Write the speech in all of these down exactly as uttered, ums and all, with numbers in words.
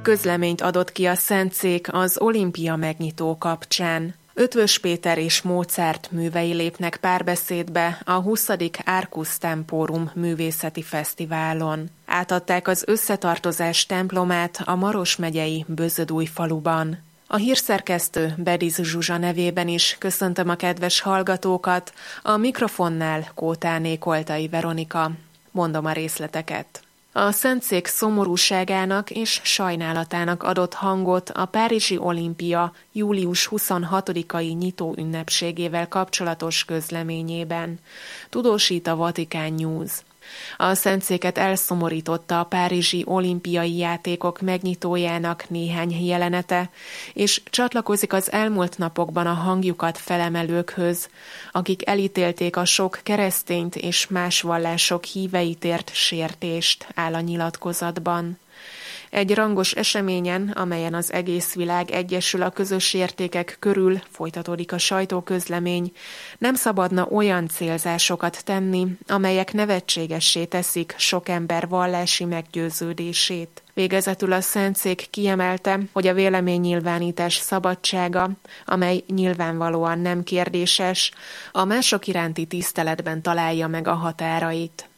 Közleményt adott ki a Szentszék az olimpia megnyitó kapcsán. Eötvös Péter és Mozart művei lépnek párbeszédbe a huszadik Arcus Temporum művészeti fesztiválon. Átadták az összetartozás templomát a Maros megyei Bözödújfaluban. A hírszerkesztő Bediz Zsuzsa nevében is köszöntöm a kedves hallgatókat, a mikrofonnál Kótáné Koltai Veronika. Mondom a részleteket. A Szentszék szomorúságának és sajnálatának adott hangot a Párizsi Olimpia július huszonhatodikai nyitó ünnepségével kapcsolatos közleményében, tudósít a Vatican News. A Szentszéket elszomorította a Párizsi Olimpiai Játékok megnyitójának néhány jelenete, és csatlakozik az elmúlt napokban a hangjukat felemelőkhöz, akik elítélték a sok keresztényt és más vallások híveit ért sértést, áll a nyilatkozatban. Egy rangos eseményen, amelyen az egész világ egyesül a közös értékek körül, folytatódik a sajtóközlemény, nem szabadna olyan célzásokat tenni, amelyek nevetségessé teszik sok ember vallási meggyőződését. Végezetül a Szentszék kiemelte, hogy a véleménynyilvánítás szabadsága, amely nyilvánvalóan nem kérdéses, a mások iránti tiszteletben találja meg a határait.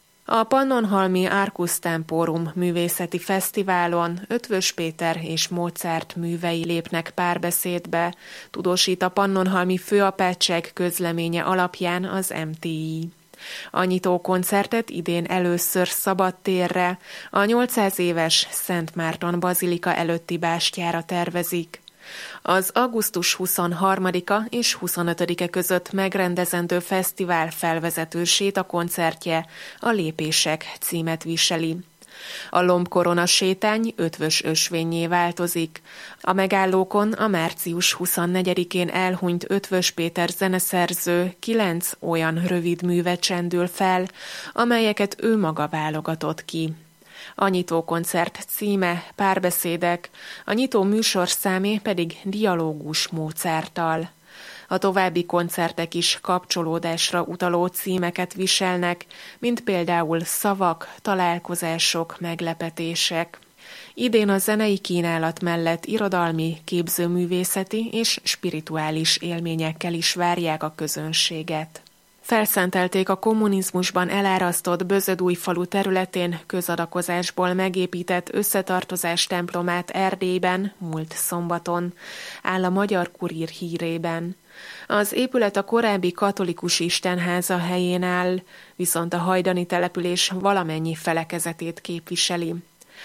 A Pannonhalmi Arcus Temporum művészeti fesztiválon Eötvös Péter és Mozart művei lépnek párbeszédbe, tudósít a Pannonhalmi Főapátság közleménye alapján az em té i. A nyitó koncertet idén először szabadtérre, a nyolcszáz éves Szent Márton bazilika előtti bástyára tervezik. Az augusztus huszonharmadika és huszonötödike között megrendezendő fesztivál felvezetősét a koncertje a Lépések címet viseli. A lombkorona sétány ötvös ösvénnyé változik. A megállókon a március huszonnegyedikén elhunyt Eötvös Péter zeneszerző kilenc olyan rövid műve csendül fel, amelyeket ő maga válogatott ki. A nyitókoncert címe Párbeszédek, a nyitó műsorszámé pedig Dialógus Mozarttal. A további koncertek is kapcsolódásra utaló címeket viselnek, mint például szavak, találkozások, meglepetések. Idén a zenei kínálat mellett irodalmi, képzőművészeti és spirituális élményekkel is várják a közönséget. Felszentelték a kommunizmusban elárasztott Bözödújfalu területén közadakozásból megépített összetartozás templomát Erdélyben múlt szombaton, áll a Magyar Kurír hírében. Az épület a korábbi katolikus istenháza helyén áll, viszont a hajdani település valamennyi felekezetét képviseli.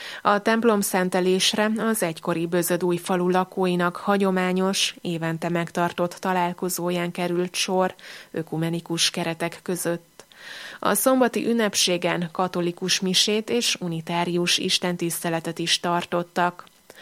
A templomszentelésre az egykori Bözödújfalu lakóinak hagyományos, évente megtartott találkozóján került sor ökumenikus keretek között. A szombati ünnepségen katolikus misét és unitárius istentiszteletet is tartottak.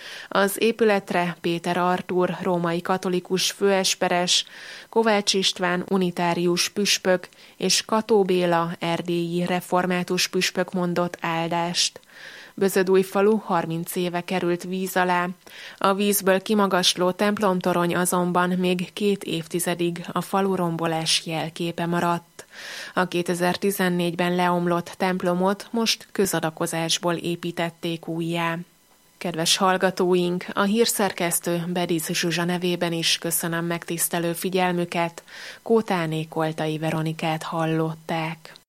Az épületre Péter Artúr római katolikus főesperes, Kovács István unitárius püspök és Kató Béla erdélyi református püspök mondott áldást. Bözödújfalu harminc éve került víz alá. A vízből kimagasló templomtorony azonban még két évtizedig a falu rombolás jelképe maradt. A kétezer-tizennégyben leomlott templomot most közadakozásból építették újjá. Kedves hallgatóink, a hírszerkesztő Bediz Zsuzsa nevében is köszönöm megtisztelő figyelmüket, Kótáné Koltai Veronikát hallották.